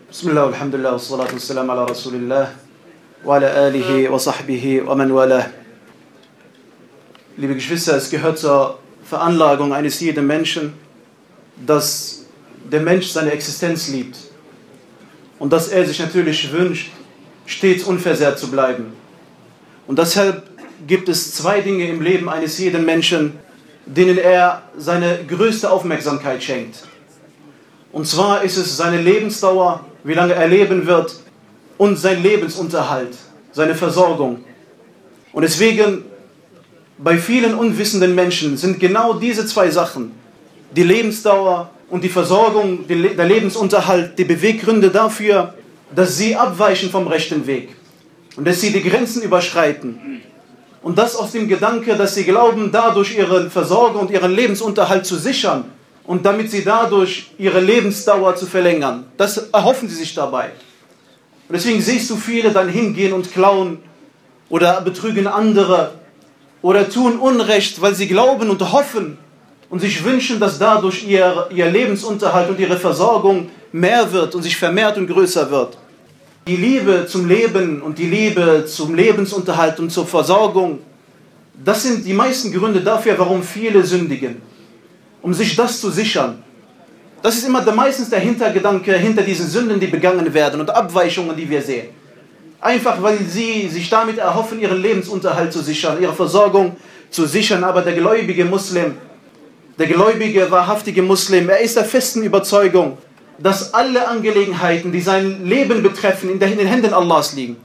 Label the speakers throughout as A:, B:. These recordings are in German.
A: Bismillah, alhamdulillah, wassalatu wassalam ala Rasulillah wa ala alihi wa sahbihi wa man walah. Liebe Geschwister, es gehört zur Veranlagung eines jeden Menschen, dass der Mensch seine Existenz liebt und dass er sich natürlich wünscht, stets unversehrt zu bleiben. Und deshalb gibt es zwei Dinge im Leben eines jeden Menschen, denen er seine größte Aufmerksamkeit schenkt. Und zwar ist es seine Lebensdauer, wie lange er leben wird, und sein Lebensunterhalt, seine Versorgung. Und deswegen, bei vielen unwissenden Menschen sind genau diese zwei Sachen, die Lebensdauer und die Versorgung, der Lebensunterhalt, die Beweggründe dafür, dass sie abweichen vom rechten Weg und dass sie die Grenzen überschreiten. Und das aus dem Gedanke, dass sie glauben, dadurch ihre Versorgung und ihren Lebensunterhalt zu sichern und damit sie dadurch ihre Lebensdauer zu verlängern. Das erhoffen sie sich dabei. Und deswegen siehst du viele dann hingehen und klauen oder betrügen andere oder tun Unrecht, weil sie glauben und hoffen und sich wünschen, dass dadurch ihr Lebensunterhalt und ihre Versorgung mehr wird und sich vermehrt und größer wird. Die Liebe zum Leben und die Liebe zum Lebensunterhalt und zur Versorgung, das sind die meisten Gründe dafür, warum viele sündigen, um sich das zu sichern. Das ist immer meistens der Hintergedanke hinter diesen Sünden, die begangen werden und Abweichungen, die wir sehen. Einfach, weil sie sich damit erhoffen, ihren Lebensunterhalt zu sichern, ihre Versorgung zu sichern. Aber der gläubige Muslim, der gläubige, wahrhaftige Muslim, er ist der festen Überzeugung, dass alle Angelegenheiten, die sein Leben betreffen, in den Händen Allahs liegen.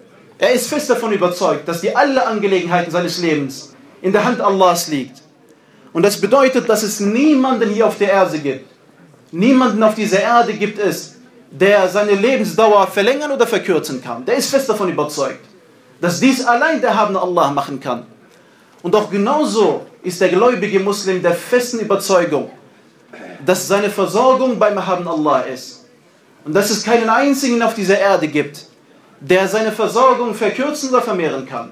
A: Er ist fest davon überzeugt, dass alle Angelegenheiten seines Lebens in der Hand Allahs liegt. Und das bedeutet, dass es niemanden hier auf der Erde gibt, niemanden auf dieser Erde gibt es, der seine Lebensdauer verlängern oder verkürzen kann. Der ist fest davon überzeugt, dass dies allein der erhabene Allah machen kann. Und auch genauso ist der gläubige Muslim der festen Überzeugung, dass seine Versorgung beim erhabenen Allah ist. Und dass es keinen einzigen auf dieser Erde gibt, der seine Versorgung verkürzen oder vermehren kann.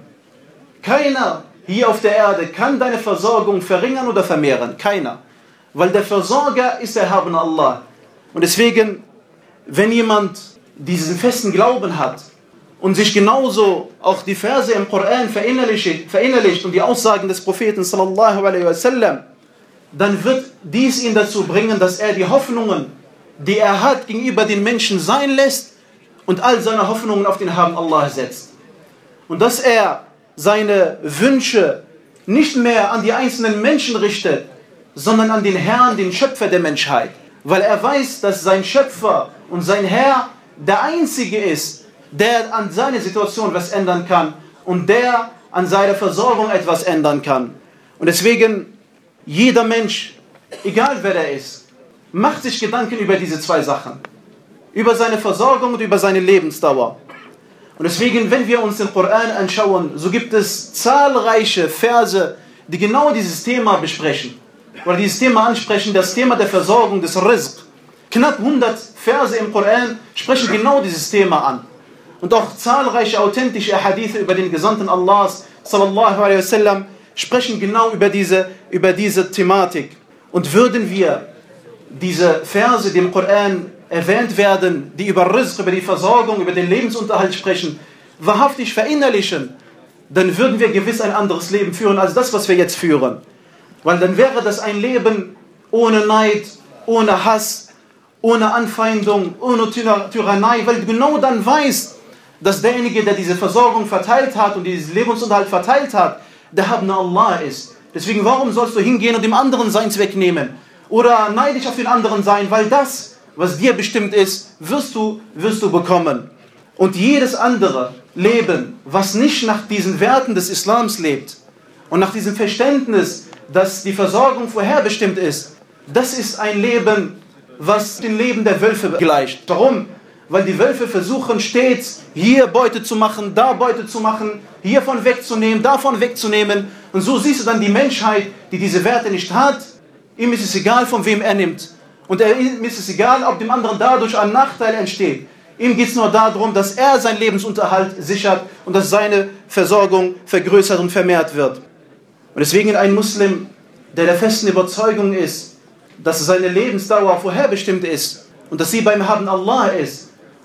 A: Keiner hier auf der Erde kann deine Versorgung verringern oder vermehren. Keiner. Weil der Versorger ist der erhabene Allah. Und deswegen, wenn jemand diesen festen Glauben hat und sich genauso auch die Verse im Koran verinnerlicht und die Aussagen des Propheten sallallahu alaihi wasallam, dann wird dies ihn dazu bringen, dass er die Hoffnungen, die er hat, gegenüber den Menschen sein lässt und all seine Hoffnungen auf den erhabenen Allah setzt. Und dass er seine Wünsche nicht mehr an die einzelnen Menschen richtet, sondern an den Herrn, den Schöpfer der Menschheit. Weil er weiß, dass sein Schöpfer und sein Herr der Einzige ist, der an seiner Situation was ändern kann und der an seiner Versorgung etwas ändern kann. Und deswegen, jeder Mensch, egal wer er ist, macht sich Gedanken über diese zwei Sachen. Über seine Versorgung und über seine Lebensdauer. Und deswegen, wenn wir uns den Koran anschauen, so gibt es zahlreiche Verse, die genau dieses Thema besprechen. Oder dieses Thema ansprechen, das Thema der Versorgung, des Rizq. Knapp 100 Verse im Koran sprechen genau dieses Thema an. Und auch zahlreiche authentische Hadithe über den Gesandten Allahs, sallallahu alaihi wasallam, sprechen genau über diese Thematik. Und würden wir diese Verse, die im Koran erwähnt werden, die über Rizq, über die Versorgung, über den Lebensunterhalt sprechen, wahrhaftig verinnerlichen, dann würden wir gewiss ein anderes Leben führen, als das, was wir jetzt führen. Weil dann wäre das ein Leben ohne Neid, ohne Hass, ohne Anfeindung, ohne Tyrannei, weil du genau dann weißt, dass derjenige, der diese Versorgung verteilt hat und diesen Lebensunterhalt verteilt hat, der erhabene Allah ist. Deswegen, warum sollst du hingehen und dem anderen seins wegnehmen? Oder neidisch auf den anderen sein, weil das, was dir bestimmt ist, wirst du bekommen. Und jedes andere Leben, was nicht nach diesen Werten des Islams lebt und nach diesem Verständnis, dass die Versorgung vorherbestimmt ist, das ist ein Leben, was dem Leben der Wölfe gleicht. Warum? Weil die Wölfe versuchen stets, hier Beute zu machen, da Beute zu machen, hiervon wegzunehmen, davon wegzunehmen. Und so siehst du dann die Menschheit, die diese Werte nicht hat. Ihm ist es egal, von wem er nimmt. Und ihm ist es egal, ob dem anderen dadurch ein Nachteil entsteht. Ihm geht es nur darum, dass er seinen Lebensunterhalt sichert und dass seine Versorgung vergrößert und vermehrt wird. Und deswegen ein Muslim, der der festen Überzeugung ist, dass seine Lebensdauer vorherbestimmt ist und dass sie beim erhabenen Allah ist,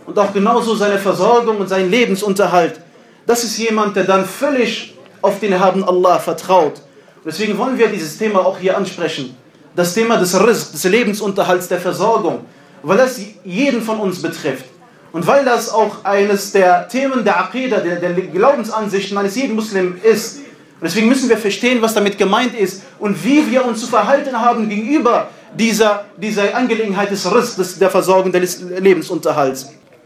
A: und auch genauso seine Versorgung und seinen Lebensunterhalt. Das ist jemand, der dann völlig auf den erhabenen Allah vertraut. Und deswegen wollen wir dieses Thema auch hier ansprechen. Das Thema des Rizq, des Lebensunterhalts, der Versorgung. Weil das jeden von uns betrifft. Und weil das auch eines der Themen der Aqida, der Glaubensansichten eines jeden Muslim ist. Und deswegen müssen wir verstehen, was damit gemeint ist und wie wir uns zu verhalten haben gegenüber dieser Angelegenheit des Rizq, der Versorgung des Lebensunterhalts.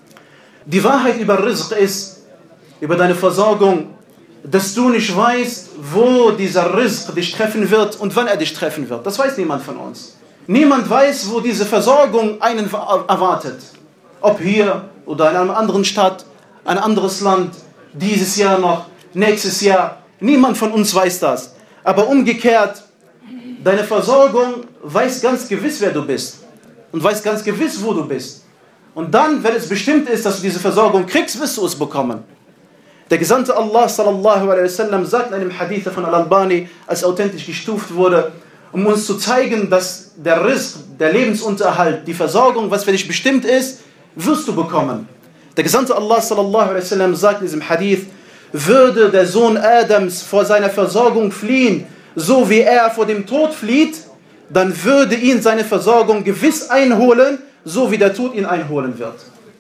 A: Die Wahrheit über Rizq ist, über deine Versorgung, dass du nicht weißt, wo dieser Rizq dich treffen wird und wann er dich treffen wird. Das weiß niemand von uns. Niemand weiß, wo diese Versorgung einen erwartet. Ob hier oder in einer anderen Stadt, ein anderes Land, dieses Jahr noch, nächstes Jahr. Niemand von uns weiß das. Aber umgekehrt, deine Versorgung weiß ganz gewiss, wer du bist. Und weiß ganz gewiss, wo du bist. Und dann, wenn es bestimmt ist, dass du diese Versorgung kriegst, wirst du es bekommen. Der Gesandte Allah sallallahu alaihi wasallam sagt in einem Hadith von Al-Albani, als authentisch gestuft wurde, um uns zu zeigen, dass der Rizq, der Lebensunterhalt, die Versorgung, was für dich bestimmt ist, wirst du bekommen. Der Gesandte Allah sallallahu alaihi wasallam sagt in diesem Hadith, würde der Sohn Adams vor seiner Versorgung fliehen, so wie er vor dem Tod flieht, dann würde ihn seine Versorgung gewiss einholen, so wie der Tod ihn einholen wird.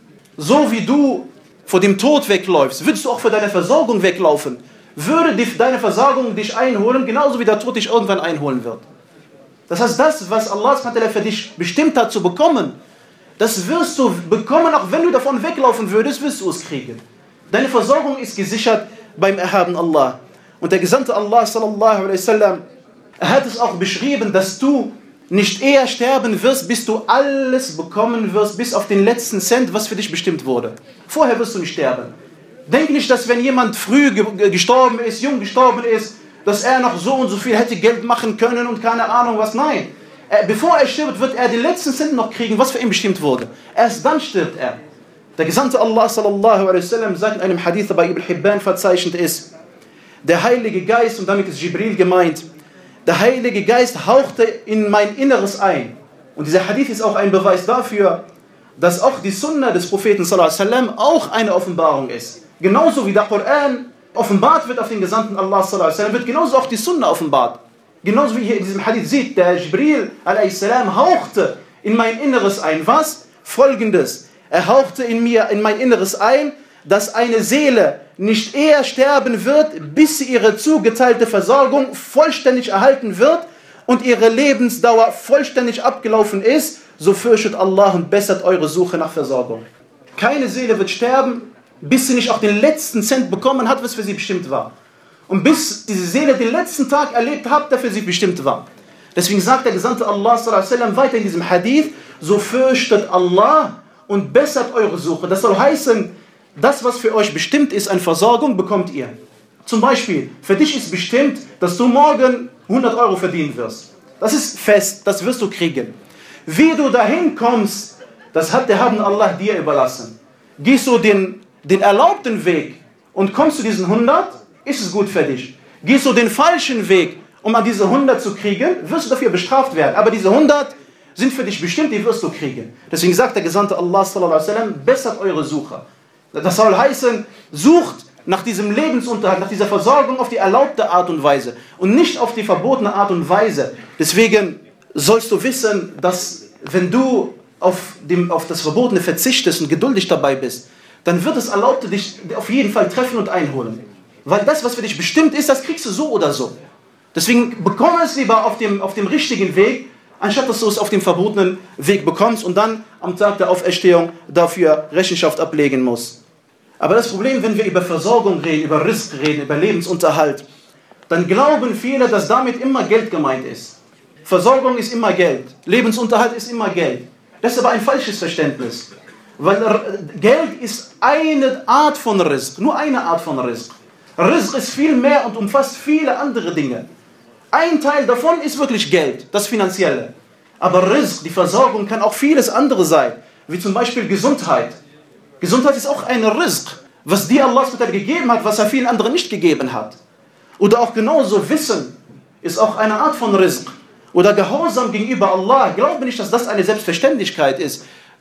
A: So wie du vor dem Tod wegläufst, würdest du auch vor deiner Versorgung weglaufen. Würde deine Versorgung dich einholen, genauso wie der Tod dich irgendwann einholen wird. Das heißt, das, was Allah für dich bestimmt hat zu bekommen, das wirst du bekommen, auch wenn du davon weglaufen würdest, wirst du es kriegen. Deine Versorgung ist gesichert beim erhabenen Allah. Und der Gesandte Allah sallallahu alaihi wasallam, er hat es auch beschrieben, dass du nicht eher sterben wirst, bis du alles bekommen wirst, bis auf den letzten Cent, was für dich bestimmt wurde. Vorher wirst du nicht sterben. Denk nicht, dass wenn jemand früh gestorben ist, jung gestorben ist, dass er noch so und so viel hätte Geld machen können und keine Ahnung was. Nein. Bevor er stirbt, wird er den letzten Cent noch kriegen, was für ihn bestimmt wurde. Erst dann stirbt er. Der Gesandte Allah sallallahu alaihi wasallam sagt in einem Hadith, der bei Ibn Hibban verzeichnet ist, der Heilige Geist, und damit ist Jibril gemeint, der Heilige Geist hauchte in mein Inneres ein. Und dieser Hadith ist auch ein Beweis dafür, dass auch die Sunna des Propheten sallallahu alaihi wasallam auch eine Offenbarung ist. Genauso wie der Koran offenbart wird auf den Gesandten Allah sallallahu alaihi wasallam, wird genauso auch die Sunna offenbart. Genauso wie hier in diesem Hadith sieht, der Jibril a.s. hauchte in mein Inneres ein. Was? Folgendes. Er hauchte in mein Inneres ein, dass eine Seele nicht eher sterben wird, bis sie ihre zugeteilte Versorgung vollständig erhalten wird und ihre Lebensdauer vollständig abgelaufen ist, so fürchtet Allah und bessert eure Suche nach Versorgung. Keine Seele wird sterben, bis sie nicht auch den letzten Cent bekommen hat, was für sie bestimmt war. Und bis diese Seele den letzten Tag erlebt hat, der für sie bestimmt war. Deswegen sagt der Gesandte Allah sallallahu alaihi wasallam weiter in diesem Hadith, so fürchtet Allah und bessert eure Suche. Das soll heißen, das, was für euch bestimmt ist an Versorgung, bekommt ihr. Zum Beispiel, für dich ist bestimmt, dass du morgen 100 Euro verdienen wirst. Das ist fest, das wirst du kriegen. Wie du dahin kommst, das hat der Herr Allah dir überlassen. Gehst du den erlaubten Weg und kommst zu diesen 100, ist es gut für dich. Gehst du den falschen Weg, um an diese 100 zu kriegen, wirst du dafür bestraft werden. Aber diese 100 sind für dich bestimmt, die wirst du kriegen. Deswegen sagt der Gesandte Allah sallallahu alaihi wasallam, bessert eure Suche. Das soll heißen, sucht nach diesem Lebensunterhalt, nach dieser Versorgung auf die erlaubte Art und Weise und nicht auf die verbotene Art und Weise. Deswegen sollst du wissen, dass wenn du auf das Verbotene verzichtest und geduldig dabei bist, dann wird das Erlaubte dich auf jeden Fall treffen und einholen. Weil das, was für dich bestimmt ist, das kriegst du so oder so. Deswegen bekomme es lieber auf dem richtigen Weg, anstatt dass du es auf dem verbotenen Weg bekommst und dann am Tag der Auferstehung dafür Rechenschaft ablegen musst. Aber das Problem, wenn wir über Versorgung reden, über Rizq reden, über Lebensunterhalt, dann glauben viele, dass damit immer Geld gemeint ist. Versorgung ist immer Geld, Lebensunterhalt ist immer Geld. Das ist aber ein falsches Verständnis. Weil Geld ist eine Art von Rizq, nur eine Art von Rizq. Rizq ist viel mehr und umfasst viele andere Dinge. Ein Teil davon ist wirklich Geld, das Finanzielle. Aber Rizq, die Versorgung, kann auch vieles andere sein, wie zum Beispiel Gesundheit. Gesundheit ist auch ein Rizq, was dir Allah gegeben hat, was er vielen anderen nicht gegeben hat. Oder auch genauso Wissen ist auch eine Art von Rizq. Oder Gehorsam gegenüber Allah. Glaube nicht, dass das eine Selbstverständlichkeit ist.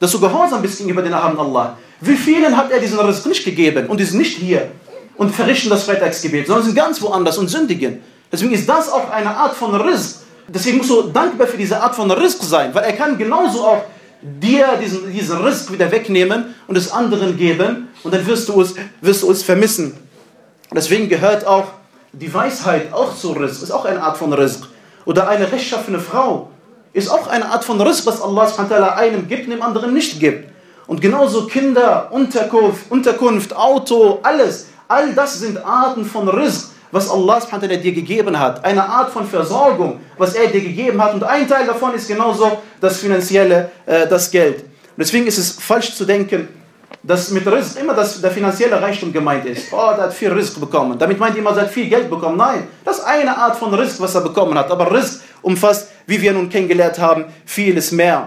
A: dass du gehorsam bist gegenüber den erhabenen Allah. Wie vielen hat er diesen Rizq nicht gegeben und die sind nicht hier und verrichten das Freitagsgebet, sondern sind ganz woanders und sündigen. Deswegen ist das auch eine Art von Rizq. Deswegen musst du dankbar für diese Art von Rizq sein, weil er kann genauso auch dir diesen Rizq wieder wegnehmen und es anderen geben und dann wirst du es vermissen. Deswegen gehört auch die Weisheit auch zu Rizq, ist auch eine Art von Rizq. Oder eine rechtschaffene Frau ist auch eine Art von Rizq, was Allah subhanahu wa ta'ala einem gibt und dem anderen nicht gibt. Und genauso Kinder, Unterkunft, Auto, alles. All das sind Arten von Rizq, was Allah subhanahu wa ta'ala dir gegeben hat. Eine Art von Versorgung, was er dir gegeben hat. Und ein Teil davon ist genauso das Finanzielle, das Geld. Und deswegen ist es falsch zu denken, dass mit Rizq immer der finanzielle Reichtum gemeint ist. Oh, der hat viel Rizq bekommen. Damit meint jemand, er hat viel Geld bekommen. Nein, das ist eine Art von Rizq, was er bekommen hat. Aber Rizq umfasst, wie wir nun kennengelernt haben, vieles mehr.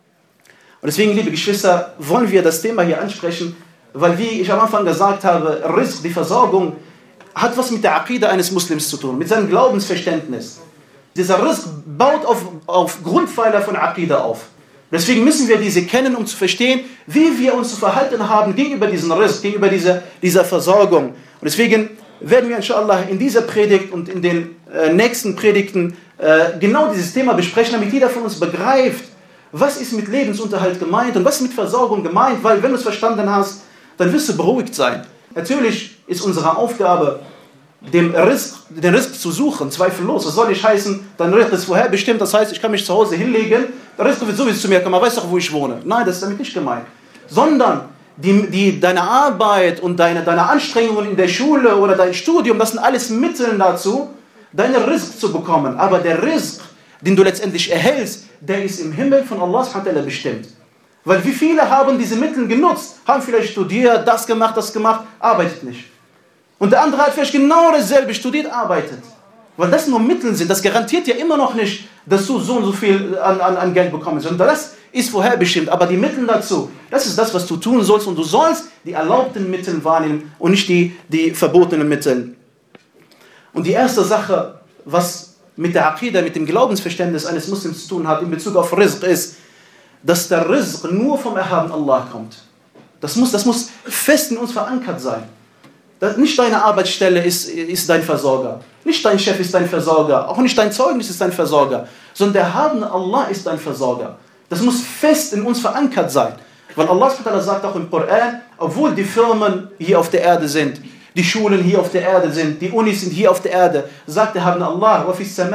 A: Und deswegen, liebe Geschwister, wollen wir das Thema hier ansprechen, weil, wie ich am Anfang gesagt habe, Rizq, die Versorgung, hat was mit der Aqida eines Muslims zu tun, mit seinem Glaubensverständnis. Dieser Rizq baut auf Grundpfeiler von Aqida auf. Deswegen müssen wir diese kennen, um zu verstehen, wie wir uns zu verhalten haben gegenüber diesem Rizq, gegenüber dieser Versorgung. Und deswegen werden wir inshallah in dieser Predigt und in den nächsten Predigten genau dieses Thema besprechen, damit jeder von uns begreift, was ist mit Lebensunterhalt gemeint und was ist mit Versorgung gemeint, weil wenn du es verstanden hast, dann wirst du beruhigt sein. Natürlich ist unsere Aufgabe, den Rizq zu suchen, zweifellos. Das soll nicht heißen, dein Rizq ist vorherbestimmt, das heißt, ich kann mich zu Hause hinlegen, der Rizq wird sowieso zu mir kommen, man weiß doch, wo ich wohne. Nein, das ist damit nicht gemeint. Sondern deine Arbeit und deine Anstrengungen in der Schule oder dein Studium, das sind alles Mittel dazu, deinen Rizq zu bekommen. Aber der Rizq, den du letztendlich erhältst, der ist im Himmel von Allah subhanahu wa ta'ala bestimmt. Weil wie viele haben diese Mittel genutzt, haben vielleicht studiert, das gemacht, arbeitet nicht. Und der andere hat vielleicht genau dasselbe studiert, arbeitet. Weil das nur Mittel sind, das garantiert ja immer noch nicht, dass du so und so viel an Geld bekommst. Und das ist vorherbestimmt, aber die Mittel dazu, das ist das, was du tun sollst. Und du sollst die erlaubten Mittel wahrnehmen und nicht die verbotenen Mittel. Und die erste Sache, was mit der Aqida, mit dem Glaubensverständnis eines Muslims zu tun hat in Bezug auf Rizq, ist, dass der Rizq nur vom erhabenen Allah kommt. Das muss fest in uns verankert sein. Nicht deine Arbeitsstelle ist dein Versorger. Nicht dein Chef ist dein Versorger. Auch nicht dein Zeugnis ist dein Versorger. Sondern der erhabene Allah ist dein Versorger. Das muss fest in uns verankert sein. Weil Allah sagt auch im Koran, obwohl die Firmen hier auf der Erde sind, die Schulen hier auf der Erde sind, die Unis sind hier auf der Erde, sagt der erhabene Allah,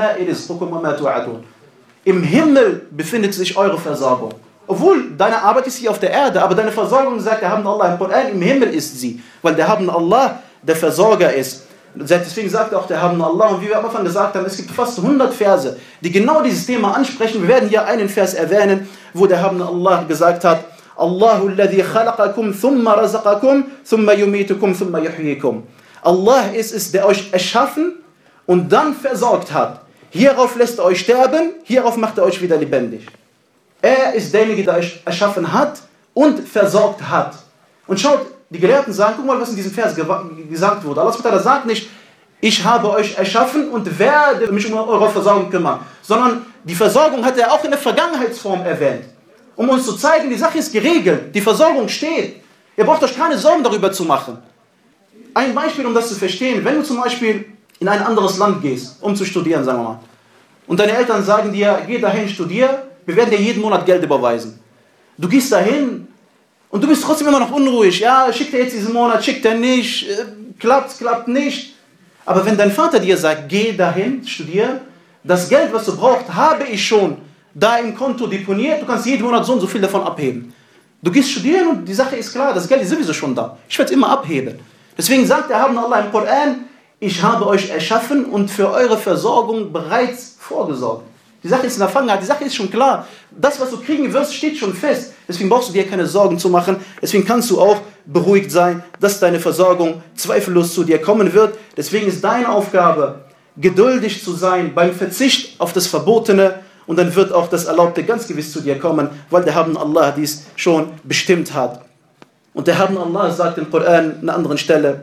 A: im Himmel befindet sich eure Versorgung. Obwohl deine Arbeit ist hier auf der Erde, aber deine Versorgung, sagt der erhabene Allah im Koran, im Himmel ist sie. Weil der erhabene Allah der Versorger ist. Deswegen sagt auch der erhabene Allah, und wie wir am Anfang gesagt haben, es gibt fast 100 Verse, die genau dieses Thema ansprechen. Wir werden hier einen Vers erwähnen, wo der erhabene Allah gesagt hat, Allahu alladhi khalaqakum thumma razaqakum thumma yumitukum thumma yuhyikum. Allah ist es, der euch erschaffen und dann versorgt hat. Hierauf lässt er euch sterben, hierauf macht er euch wieder lebendig. Er ist derjenige, der euch erschaffen hat und versorgt hat. Und schaut, die Gelehrten sagen, guck mal, was in diesem Vers gesagt wurde. Allah sagt nicht, ich habe euch erschaffen und werde mich um eure Versorgung kümmern. Sondern die Versorgung hat er auch in der Vergangenheitsform erwähnt. Um uns zu zeigen, die Sache ist geregelt, die Versorgung steht. Ihr braucht euch keine Sorgen darüber zu machen. Ein Beispiel, um das zu verstehen, wenn du zum Beispiel in ein anderes Land gehst, um zu studieren, sagen wir mal. Und deine Eltern sagen dir, geh dahin, studier, wir werden dir jeden Monat Geld überweisen. Du gehst dahin und du bist trotzdem immer noch unruhig. Ja, schickt er jetzt diesen Monat, schickt er nicht, klappt nicht. Aber wenn dein Vater dir sagt, geh dahin, studier, das Geld, was du brauchst, habe ich schon da im Konto deponiert, du kannst jeden Monat so und so viel davon abheben. Du gehst studieren und die Sache ist klar, das Geld ist sowieso schon da. Ich werde es immer abheben. Deswegen sagt der erhabene Allah im Koran, ich habe euch erschaffen und für eure Versorgung bereits vorgesorgt. Die Sache ist in der Vergangenheit, die Sache ist schon klar. Das, was du kriegen wirst, steht schon fest. Deswegen brauchst du dir keine Sorgen zu machen. Deswegen kannst du auch beruhigt sein, dass deine Versorgung zweifellos zu dir kommen wird. Deswegen ist deine Aufgabe, geduldig zu sein beim Verzicht auf das Verbotene. Und dann wird auch das Erlaubte ganz gewiss zu dir kommen, weil der erhabene Allah dies schon bestimmt hat. Und der erhabene Allah sagt im Koran an einer anderen Stelle,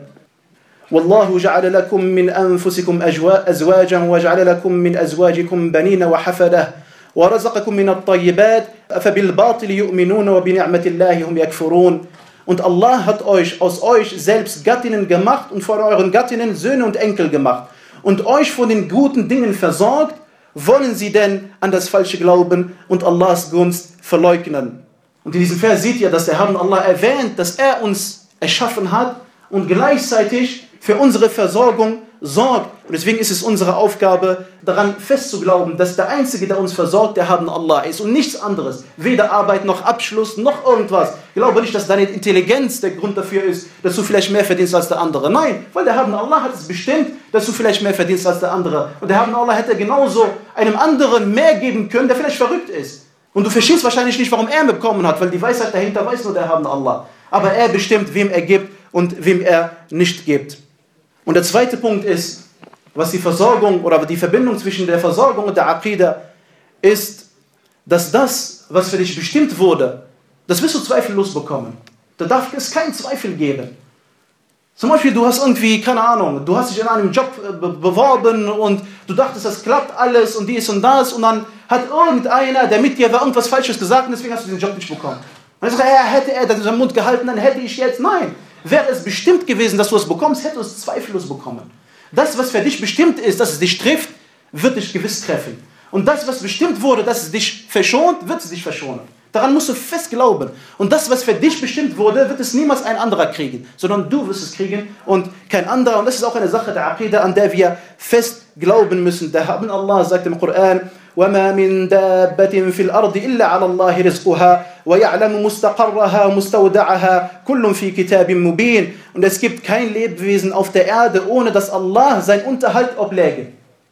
A: والله جعل لكم من أنفسكم أزواجا وجعل لكم من أزواجكم بنين وحفدة وَرَزَقَكُم مِّنَ الطَّيِّبَاتِ أَفَبِالْبَاطِلِ يُؤْمِنُونَ وَبِنِعْمَةِ اللَّهِ هُمْ يَكْفُرُونَ. Und Allah hat euch aus euch selbst Gattinnen gemacht und von euren Gattinnen Söhne und Enkel gemacht und euch von den guten Dingen versorgt. Wollen sie denn an das Falsche glauben und Allahs Gunst verleugnen? Und in diesem Vers seht ihr, dass der Herr Allah erwähnt, dass er uns erschaffen hat und gleichzeitig für unsere Versorgung sorgt. Und deswegen ist es unsere Aufgabe, daran festzuglauben, dass der Einzige, der uns versorgt, der Herr Allah ist und nichts anderes. Weder Arbeit noch Abschluss noch irgendwas. Glaube nicht, dass deine Intelligenz der Grund dafür ist, dass du vielleicht mehr verdienst als der andere. Nein, weil der Herr Allah hat es bestimmt, dass du vielleicht mehr verdienst als der andere. Und der Herr Allah hätte genauso einem anderen mehr geben können, der vielleicht verrückt ist. Und du verstehst wahrscheinlich nicht, warum er bekommen hat, weil die Weisheit dahinter weiß nur der Herr Allah. Aber er bestimmt, wem er gibt und wem er nicht gibt. Und der zweite Punkt ist, was die Versorgung oder die Verbindung zwischen der Versorgung und der Aqida ist, dass das, was für dich bestimmt wurde, das wirst du zweifellos bekommen. Da darf es keinen Zweifel geben. Zum Beispiel, du hast irgendwie, keine Ahnung, du hast dich in einem Job beworben und du dachtest, das klappt alles und dies und das und dann hat irgendeiner, der mit dir war, irgendwas Falsches gesagt und deswegen hast du den Job nicht bekommen. Und dann sagt er, hätte er seinen Mund gehalten, dann hätte ich jetzt, nein. Wäre es bestimmt gewesen, dass du es bekommst, hättest du es zweifellos bekommen. Das, was für dich bestimmt ist, dass es dich trifft, wird dich gewiss treffen. Und das, was bestimmt wurde, dass es dich verschont, wird es dich verschonen. Daran musst du fest glauben. Und das, was für dich bestimmt wurde, wird es niemals ein anderer kriegen, sondern du wirst es kriegen und kein anderer. Und das ist auch eine Sache der Aqida, an der wir fest glauben müssen. Der Herr Allah sagt im Koran, وَمَا مِن دَابَّةٍ فِي الْأَرْضِ إِلَّا عَلَى اللَّهِ رِزْقُهَا وَيَعْلَمُ مُسْتَقَرَّهَا وَمُسْتَوْدَعَهَا كُلٌّ فِي كِتَابٍ مُبِينٍ. Und es gibt kein Lebewesen auf der Erde, ohne dass Allah sein Unterhalt obläge.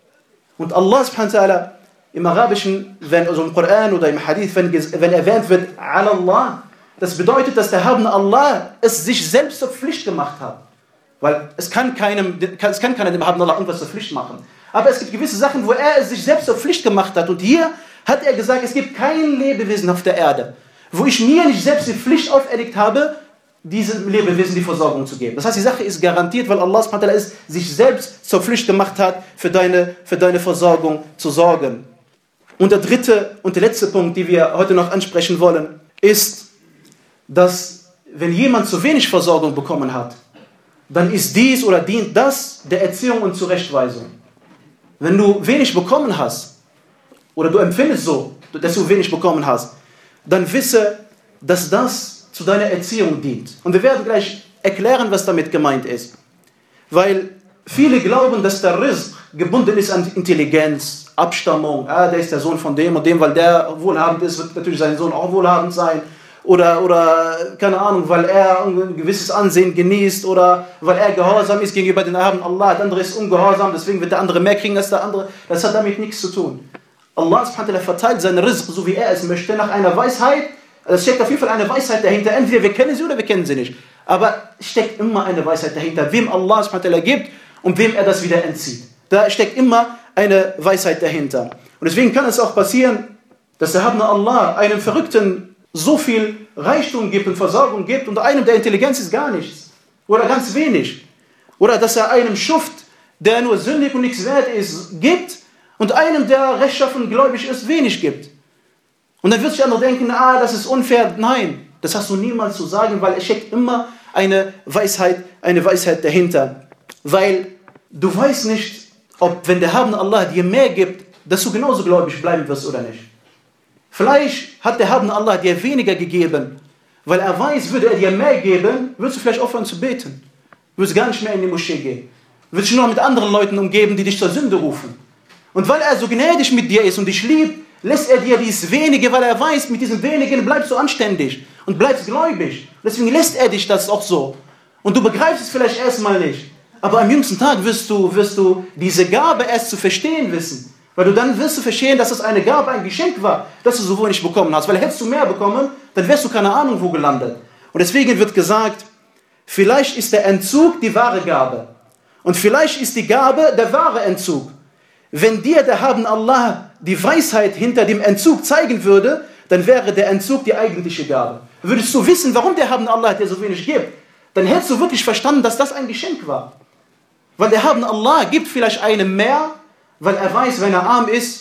A: Und Allah subhanahu wa ta'ala im Arabischen, also im Koran oder im Hadith, wenn erwähnt wird, ala Allah, das bedeutet, dass der Herr Allah es sich selbst zur Pflicht gemacht hat. Weil es kann keiner dem Herrn Allah irgendwas zur Pflicht machen. Aber es gibt gewisse Sachen, wo er es sich selbst zur Pflicht gemacht hat. Und hier hat er gesagt, es gibt kein Lebewesen auf der Erde, wo ich mir nicht selbst die Pflicht auferlegt habe, diesem Lebewesen die Versorgung zu geben. Das heißt, die Sache ist garantiert, weil Allah subhanahu wa ta'ala es sich selbst zur Pflicht gemacht hat, für deine Versorgung zu sorgen. Und der dritte und der letzte Punkt, den wir heute noch ansprechen wollen, ist, dass wenn jemand zu wenig Versorgung bekommen hat, dann ist dies oder dient das der Erziehung und Zurechtweisung. Wenn du wenig bekommen hast, oder du empfindest so, dass du wenig bekommen hast, dann wisse, dass das zu deiner Erziehung dient. Und wir werden gleich erklären, was damit gemeint ist. Weil viele glauben, dass der Rizq gebunden ist an Intelligenz, Abstammung. Der ist der Sohn von dem und dem, weil der wohlhabend ist, wird natürlich sein Sohn auch wohlhabend sein. Oder keine Ahnung, weil er ein gewisses Ansehen genießt oder weil er gehorsam ist gegenüber den Herrn Allah. Der andere ist ungehorsam, deswegen wird der andere mehr kriegen als der andere. Das hat damit nichts zu tun. Allah subhanahu wa ta'ala verteilt seinen Rizq, so wie er es möchte, nach einer Weisheit. Es steckt auf jeden Fall eine Weisheit dahinter. Entweder wir kennen sie oder wir kennen sie nicht. Aber es steckt immer eine Weisheit dahinter, wem Allah subhanahu wa ta'ala gibt und wem er das wieder entzieht. Da steckt immer eine Weisheit dahinter. Und deswegen kann es auch passieren, dass der Herr Allah einem Verrückten so viel Reichtum gibt und Versorgung gibt und einem der Intelligenz ist gar nichts oder ganz wenig. Oder dass er einem Schuft, der nur sündig und nichts wert ist, gibt und einem, der rechtschaffen und gläubig ist, wenig gibt. Und dann wird sich andere denken, das ist unfair. Nein, das hast du niemals zu sagen, weil es steckt immer eine Weisheit dahinter. Weil du weißt nicht, ob, wenn der Herr Allah dir mehr gibt, dass du genauso gläubig bleiben wirst oder nicht. Vielleicht hat der Herr Allah dir weniger gegeben, weil er weiß, würde er dir mehr geben, würdest du vielleicht aufhören zu beten. Würdest gar nicht mehr in die Moschee gehen. Würdest du nur mit anderen Leuten umgeben, die dich zur Sünde rufen. Und weil er so gnädig mit dir ist und dich liebt, lässt er dir dieses Wenige, weil er weiß, mit diesem Wenigen bleibst du anständig und bleibst gläubig. Deswegen lässt er dich das auch so. Und du begreifst es vielleicht erstmal nicht. Aber am jüngsten Tag wirst du diese Gabe erst zu verstehen wissen. Weil du dann wirst du verstehen, dass es eine Gabe, ein Geschenk war, das du so wohl nicht bekommen hast. Weil hättest du mehr bekommen, dann wärst du keine Ahnung wo gelandet. Und deswegen wird gesagt, vielleicht ist der Entzug die wahre Gabe. Und vielleicht ist die Gabe der wahre Entzug. Wenn dir der Herr Allah die Weisheit hinter dem Entzug zeigen würde, dann wäre der Entzug die eigentliche Gabe. Würdest du wissen, warum der Herr Allah dir so wenig gibt, dann hättest du wirklich verstanden, dass das ein Geschenk war. Weil der Herr Allah gibt vielleicht einem mehr, weil er weiß, wenn er arm ist,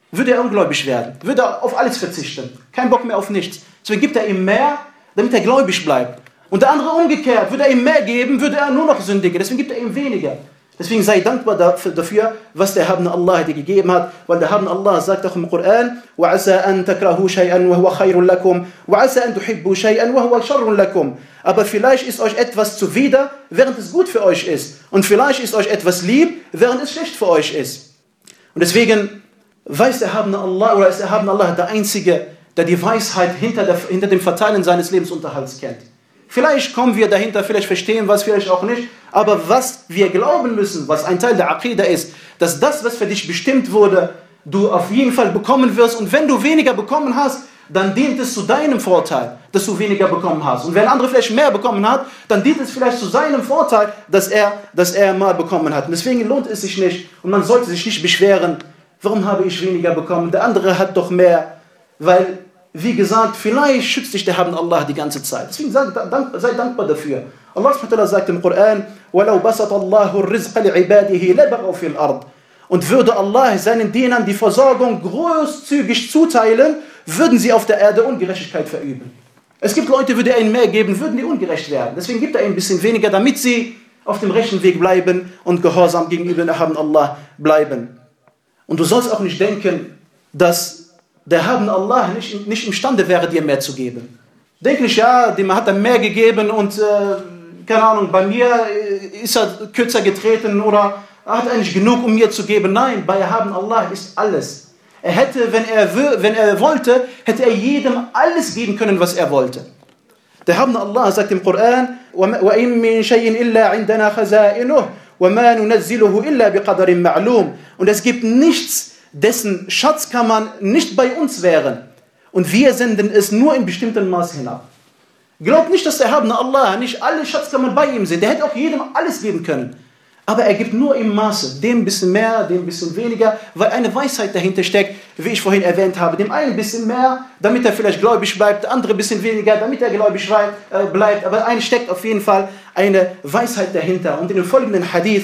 A: würde er ungläubig werden, würde er auf alles verzichten, kein Bock mehr auf nichts. Deswegen gibt er ihm mehr, damit er gläubig bleibt. Und der andere umgekehrt, würde er ihm mehr geben, würde er nur noch sündigen, deswegen gibt er ihm weniger. Deswegen sei dankbar dafür, was der Erhabene Allah dir gegeben hat, weil der Erhabene Allah sagt auch im Koran: وَعَسَىٰ أَن تَكْرَهُوا شَيْئًا وَهُوَ خَيْرٌ لَكُمْ وَعَسَىٰ أَن تُحِبُّوا شَيْئًا وَهُوَ شَرٌّ لَكُمْ. Aber vielleicht ist euch etwas zuwider, während es gut für euch ist. Und vielleicht ist euch etwas lieb, während es schlecht für euch ist. Und deswegen weiß der Erhabene Allah, oder ist der Erhabene Allah der Einzige, der die Weisheit hinter dem Verteilen seines Lebensunterhalts kennt. Vielleicht kommen wir dahinter, vielleicht verstehen wir es, vielleicht auch nicht. Aber was wir glauben müssen, was ein Teil der Aqidah ist, dass das, was für dich bestimmt wurde, du auf jeden Fall bekommen wirst. Und wenn du weniger bekommen hast, dann dient es zu deinem Vorteil, dass du weniger bekommen hast. Und wenn ein anderer vielleicht mehr bekommen hat, dann dient es vielleicht zu seinem Vorteil, dass er mal bekommen hat. Und deswegen lohnt es sich nicht und man sollte sich nicht beschweren, warum habe ich weniger bekommen, der andere hat doch mehr, weil, wie gesagt, vielleicht schützt dich der Erhabene Allah die ganze Zeit. Deswegen sei dankbar dafür. Allah subhanahu wa ta'ala sagt im Koran: وَلَوْ بَسَطَ اللَّهُ الرِّزْقَ لِعِبَادِهِ لَبَغَوْا فِي الْأَرْضِ. Und würde Allah seinen Dienern die Versorgung großzügig zuteilen, würden sie auf der Erde Ungerechtigkeit verüben. Es gibt Leute, würde er ihnen mehr geben, würden die ungerecht werden. Deswegen gibt er ihnen ein bisschen weniger, damit sie auf dem rechten Weg bleiben und gehorsam gegenüber dem Erhabenen Allah bleiben. Und du sollst auch nicht denken, dass der Erhabene Allah nicht imstande wäre, dir mehr zu geben. Denk nicht, ja, dem hat er mehr gegeben und, keine Ahnung, bei mir ist er kürzer getreten oder er hat eigentlich genug, um mir zu geben. Nein, bei Erhabene Allah ist alles. Er hätte, wenn er wollte, hätte er jedem alles geben können, was er wollte. Der Erhabene Allah sagt im Koran: وَإِن مِّن شَيْءٍ إِلَّا عِندَنَا خَزَائِنُهُ وَمَا نُنَزِّلُهُ إِلَّا بِقَدَرٍ مَعْلُومٍ. Und es gibt nichts, dessen Schatzkammern nicht bei uns wären. Und wir senden es nur in bestimmtem Maß hinab. Glaubt nicht, dass der Erhabene Allah nicht alle Schatzkammern bei ihm sind. Der hätte auch jedem alles geben können. Aber er gibt nur im Maße, dem ein bisschen mehr, dem ein bisschen weniger, weil eine Weisheit dahinter steckt, wie ich vorhin erwähnt habe. Dem einen ein bisschen mehr, damit er vielleicht gläubig bleibt, der andere ein bisschen weniger, damit er gläubig bleibt. Aber eine steckt auf jeden Fall eine Weisheit dahinter. Und in dem folgenden Hadith,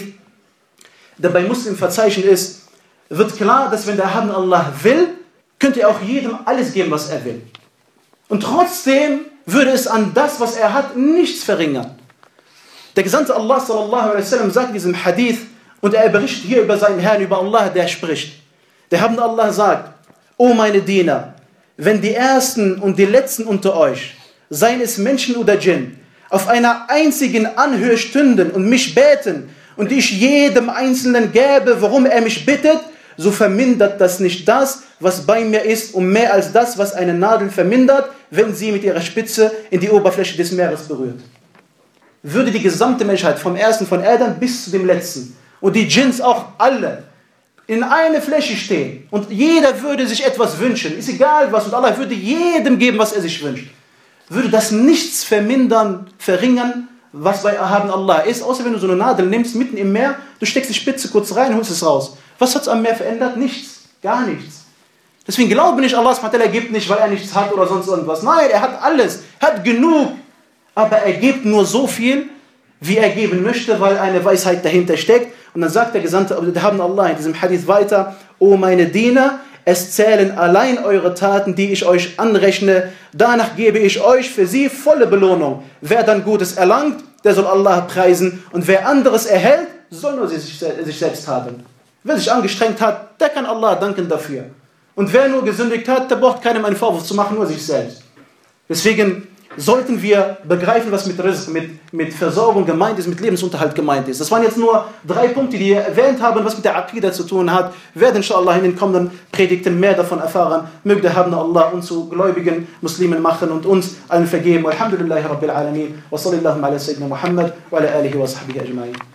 A: der bei Muslim verzeichnet ist, wird klar, dass wenn der Erhabene Allah will, könnte er auch jedem alles geben, was er will. Und trotzdem würde es an das, was er hat, nichts verringern. Der Gesandte Allah sallallahu alaihi wasallam sagt in diesem Hadith, und er berichtet hier über seinen Herrn, über Allah, der spricht. Der Erhabene Allah sagt: O meine Diener, wenn die Ersten und die Letzten unter euch, seien es Menschen oder Djinn, auf einer einzigen Anhöhe stünden und mich beten und ich jedem Einzelnen gäbe, worum er mich bittet, so vermindert das nicht das, was bei mir ist, um mehr als das, was eine Nadel vermindert, wenn sie mit ihrer Spitze in die Oberfläche des Meeres berührt. Würde die gesamte Menschheit vom ersten, von Adam bis zu dem letzten und die Djinns auch alle in eine Fläche stehen und jeder würde sich etwas wünschen, ist egal was, und Allah würde jedem geben, was er sich wünscht, würde das nichts vermindern, verringern, was bei Erhabene Allah ist, außer wenn du so eine Nadel nimmst, mitten im Meer, du steckst die Spitze kurz rein, holst es raus. Was hat es am Meer verändert? Nichts, gar nichts. Deswegen glaube nicht, Allah SWT gibt nicht, weil er nichts hat oder sonst irgendwas. Nein, er hat alles, hat genug. Aber er gibt nur so viel, wie er geben möchte, weil eine Weisheit dahinter steckt. Und dann sagt der Gesandte, der Erhabene Allah in diesem Hadith weiter: O meine Diener, es zählen allein eure Taten, die ich euch anrechne. Danach gebe ich euch für sie volle Belohnung. Wer dann Gutes erlangt, der soll Allah preisen. Und wer anderes erhält, soll nur sich selbst haben. Wer sich angestrengt hat, der kann Allah danken dafür. Und wer nur gesündigt hat, der braucht keinem einen Vorwurf zu machen, nur sich selbst. Deswegen sollten wir begreifen, was mit Rizq, mit Versorgung gemeint ist, mit Lebensunterhalt gemeint ist. Das waren jetzt nur 3 Punkte, die wir erwähnt haben, was mit der Aqidah zu tun hat. Wir werden inshallah in den kommenden Predigten mehr davon erfahren. Möge der Erhabene Allah uns zu gläubigen Muslimen machen und uns allen vergeben. Alhamdulillahi Rabbil Alamin. Wa sallallahu ala Sayyidina Muhammad wa ala alihi wa sahbihi ajma'in.